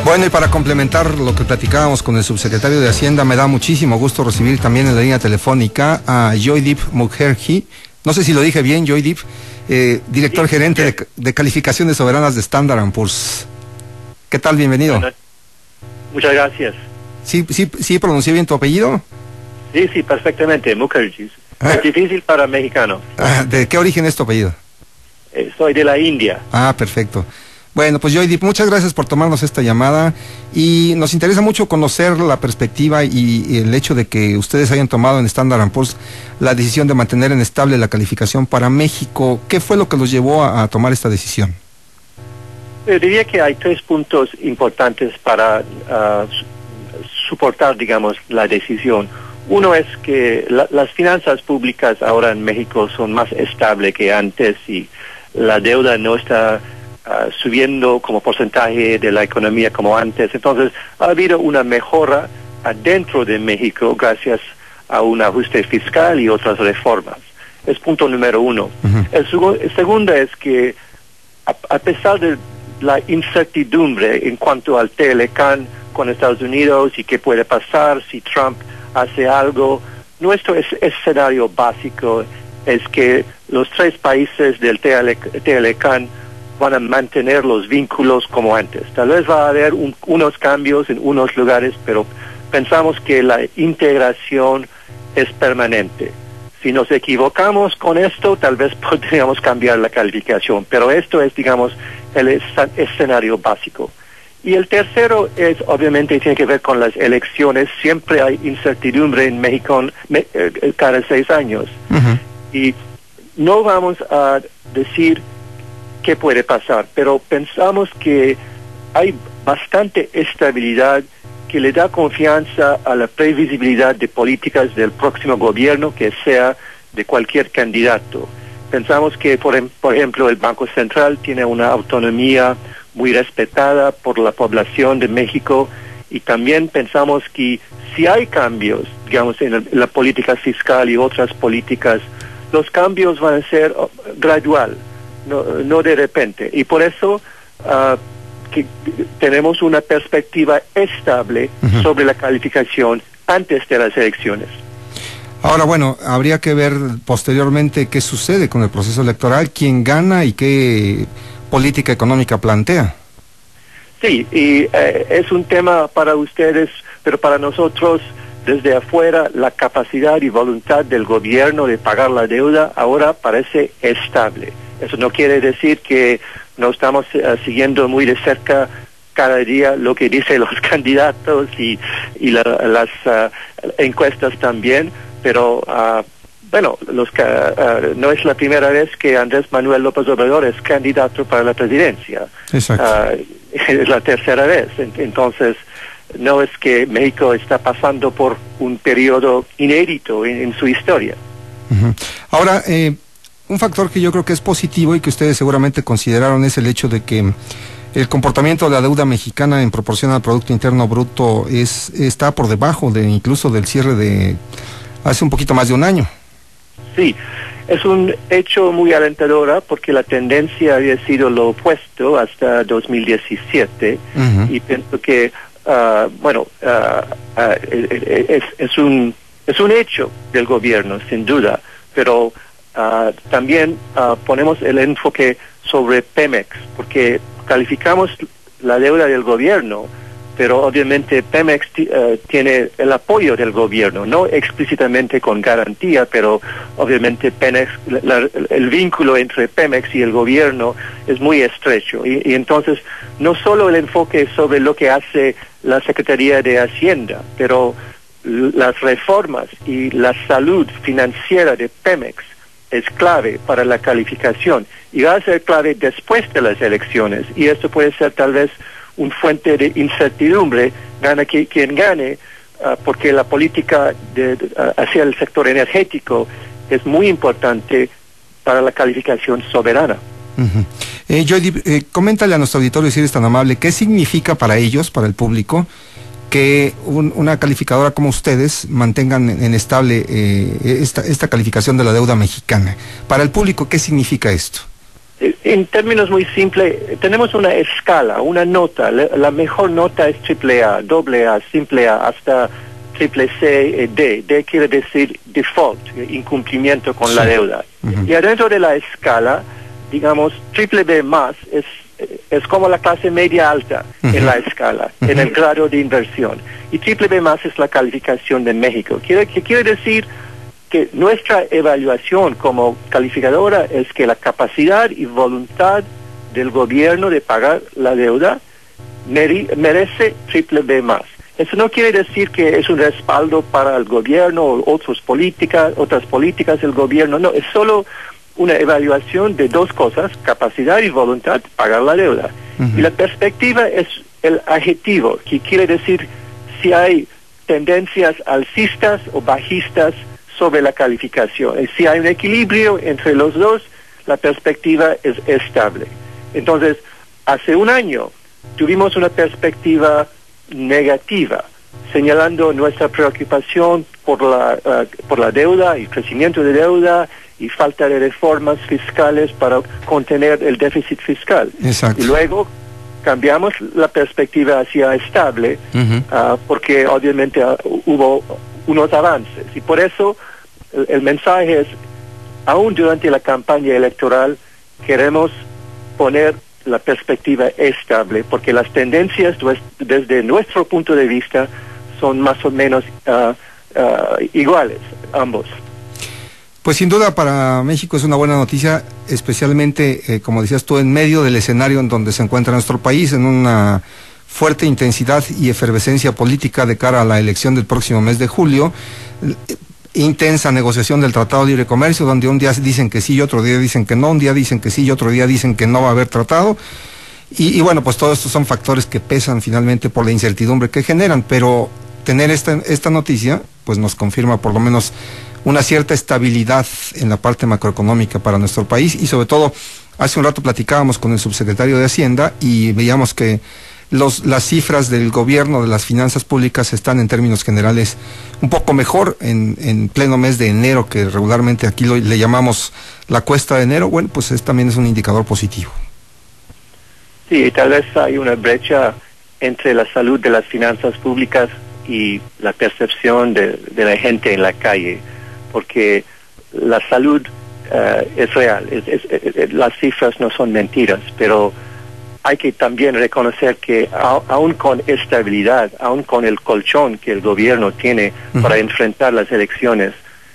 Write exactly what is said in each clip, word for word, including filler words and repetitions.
Bueno, y para complementar lo que platicábamos con el subsecretario de Hacienda, me da muchísimo gusto recibir también en la línea telefónica a Joydeep Mukherjee. No sé si lo dije bien, Joydeep, eh, director sí, gerente de, de calificaciones soberanas de Standard and Poor's. ¿Qué tal? Bienvenido. Bueno, muchas gracias. ¿Sí, sí, sí pronuncié bien tu apellido? Sí, sí, perfectamente, Mukherjee. Ah. Es difícil para mexicanos. Ah, ¿de qué origen es tu apellido? Eh, soy de la India. Ah, perfecto. Bueno, pues Joydeep, muchas gracias por tomarnos esta llamada y nos interesa mucho conocer la perspectiva y, y el hecho de que ustedes hayan tomado en Standard and Poor's la decisión de mantener en estable la calificación para México. ¿Qué fue lo que los llevó a, a tomar esta decisión? Yo diría que hay tres puntos importantes para uh, soportar, digamos, la decisión. Uno es que la, las finanzas públicas ahora en México son más estables que antes y la deuda no está Uh, subiendo como porcentaje de la economía como antes. Entonces, ha habido una mejora adentro de México gracias a un ajuste fiscal y otras reformas. Es punto número uno. Uh-huh. El, seg- el segundo es que, a, a pesar de la incertidumbre en cuanto al T L C A N con Estados Unidos y qué puede pasar si Trump hace algo, nuestro es- escenario básico es que los tres países del T L C A N van a mantener los vínculos como antes. Tal vez va a haber un, unos cambios en unos lugares, pero pensamos que la integración es permanente. Si nos equivocamos con esto, tal vez podríamos cambiar la calificación, pero esto es, digamos, el es- escenario básico. Y el tercero es, obviamente, tiene que ver con las elecciones. Siempre hay incertidumbre en México me, eh, cada seis años. Uh-huh. Y no vamos a decir qué puede pasar, pero pensamos que hay bastante estabilidad que le da confianza a la previsibilidad de políticas del próximo gobierno, que sea de cualquier candidato. Pensamos que, por, por ejemplo, el Banco Central tiene una autonomía muy respetada por la población de México y también pensamos que si hay cambios, digamos, en, el, en la política fiscal y otras políticas, los cambios van a ser uh, gradual. No, no de repente. Y por eso uh, que tenemos una perspectiva estable uh-huh. sobre la calificación antes de las elecciones. Ahora, bueno, habría que ver posteriormente qué sucede con el proceso electoral, quién gana y qué política económica plantea. Sí, y eh, es un tema para ustedes, pero para nosotros, desde afuera, la capacidad y voluntad del gobierno de pagar la deuda ahora parece estable. Eso no quiere decir que no estamos uh, siguiendo muy de cerca cada día lo que dicen los candidatos y, y la, las uh, encuestas también, pero uh, bueno, los, uh, no es la primera vez que Andrés Manuel López Obrador es candidato para la presidencia. Exacto. Uh, es la tercera vez. Entonces, no es que México está pasando por un periodo inédito en, en su historia. Uh-huh. Ahora, eh, un factor que yo creo que es positivo y que ustedes seguramente consideraron es el hecho de que el comportamiento de la deuda mexicana en proporción al Producto Interno Bruto es está por debajo de incluso del cierre de hace un poquito más de un año. Sí, es un hecho muy alentador porque la tendencia había sido lo opuesto hasta dos mil diecisiete uh-huh. y pienso que, uh, bueno, uh, uh, es, es, un, es un hecho del gobierno, sin duda, pero Uh, también uh, ponemos el enfoque sobre Pemex, porque calificamos la deuda del gobierno, pero obviamente Pemex t- uh, tiene el apoyo del gobierno, no explícitamente con garantía, pero obviamente Pemex, la, el vínculo entre Pemex y el gobierno es muy estrecho. Y, y entonces, no solo el enfoque sobre lo que hace la Secretaría de Hacienda, pero las reformas y la salud financiera de Pemex es clave para la calificación y va a ser clave después de las elecciones, y esto puede ser tal vez un fuente de incertidumbre, gana que, quien gane, uh, porque la política de, de, uh, hacia el sector energético es muy importante para la calificación soberana. Uh-huh. eh, Joydeep, eh, coméntale a nuestro auditorio, si eres tan amable, ¿qué significa para ellos, para el público, que un, una calificadora como ustedes mantengan en, en estable eh, esta, esta calificación de la deuda mexicana? Para el público, ¿qué significa esto? En términos muy simples, tenemos una escala, una nota. La mejor nota es triple A, doble A, simple A, hasta triple C, D. D quiere decir default, incumplimiento con sí. la deuda. Uh-huh. Y adentro de la escala, digamos, triple B más es, es como la clase media alta uh-huh. en la escala, uh-huh. en el grado de inversión. Y triple B más es la calificación de México. Quiere, que quiere decir que nuestra evaluación como calificadora es que la capacidad y voluntad del gobierno de pagar la deuda mere, merece triple B más. Eso no quiere decir que es un respaldo para el gobierno o otras políticas, otras políticas del gobierno. No, es solo una evaluación de dos cosas, capacidad y voluntad de pagar la deuda. Uh-huh. Y la perspectiva es el adjetivo, que quiere decir si hay tendencias alcistas o bajistas sobre la calificación. Y si hay un equilibrio entre los dos, la perspectiva es estable. Entonces, hace un año tuvimos una perspectiva negativa, señalando nuestra preocupación por la, uh, por la deuda y crecimiento de deuda y falta de reformas fiscales para contener el déficit fiscal. Exacto. Y luego cambiamos la perspectiva hacia estable, uh-huh. uh, porque obviamente uh, hubo unos avances. Y por eso el, el mensaje es, aún durante la campaña electoral, queremos poner la perspectiva estable, porque las tendencias desde nuestro punto de vista son más o menos uh, uh, iguales, ambos. Pues sin duda para México es una buena noticia, especialmente, eh, como decías tú, en medio del escenario en donde se encuentra nuestro país, en una fuerte intensidad y efervescencia política de cara a la elección del próximo mes de julio, intensa negociación del Tratado de Libre Comercio, donde un día dicen que sí y otro día dicen que no, un día dicen que sí y otro día dicen que no va a haber tratado, y, y bueno, pues todos estos son factores que pesan finalmente por la incertidumbre que generan, pero tener esta, esta noticia, pues nos confirma por lo menos una cierta estabilidad en la parte macroeconómica para nuestro país, y sobre todo, hace un rato platicábamos con el subsecretario de Hacienda y veíamos que Los, las cifras del gobierno de las finanzas públicas están en términos generales un poco mejor en, en pleno mes de enero, que regularmente aquí lo, le llamamos la cuesta de enero. Bueno, pues es, también es un indicador positivo. Sí, tal vez hay una brecha entre la salud de las finanzas públicas y la percepción de, de la gente en la calle, porque la salud uh, es real, es, es, es, las cifras no son mentiras, pero hay que también reconocer que a, aún con estabilidad, aún con el colchón que el gobierno tiene uh-huh. para enfrentar las elecciones,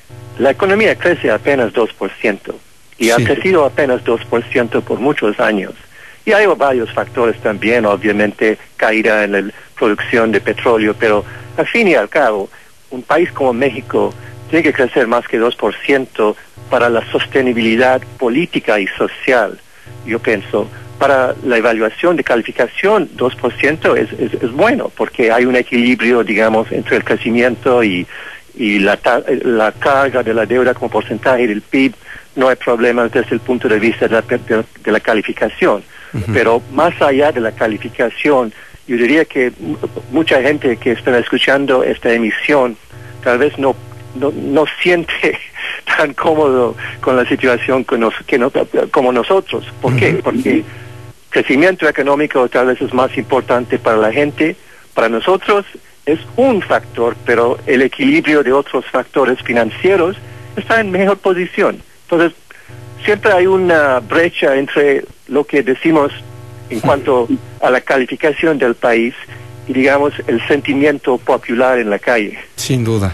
la economía crece apenas dos por ciento y sí. ha crecido apenas dos por ciento por muchos años. Y hay varios factores también, obviamente caída en la producción de petróleo, pero al fin y al cabo, un país como México tiene que crecer más que dos por ciento para la sostenibilidad política y social, yo pienso. Para la evaluación de calificación, dos por ciento es, es, es bueno, porque hay un equilibrio, digamos, entre el crecimiento y, y la, la carga de la deuda como porcentaje del P I B. No hay problemas desde el punto de vista de la, de, de la calificación. Uh-huh. Pero más allá de la calificación, yo diría que mucha gente que está escuchando esta emisión tal vez no, no, no siente tan cómodo con la situación que nos, que no, como nosotros. ¿Por uh-huh. qué? Porque crecimiento económico tal vez es más importante para la gente. Para nosotros es un factor, pero el equilibrio de otros factores financieros está en mejor posición. Entonces, siempre hay una brecha entre lo que decimos en cuanto a la calificación del país y, digamos, el sentimiento popular en la calle. Sin duda.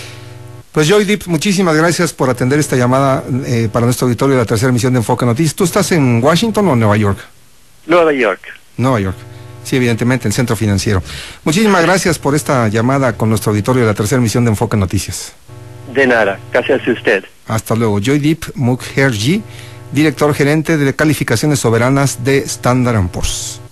Pues Joy Deep, muchísimas gracias por atender esta llamada eh, para nuestro auditorio de la tercera emisión de Enfoque Noticias. ¿Tú estás en Washington o en Nueva York? Nueva York. Nueva York. Sí, evidentemente, el centro financiero. Muchísimas gracias por esta llamada con nuestro auditorio de la tercera emisión de Enfoque Noticias. De nada, gracias a usted. Hasta luego. Joy Deep Mukherjee, director gerente de calificaciones soberanas de Standard and Poor's.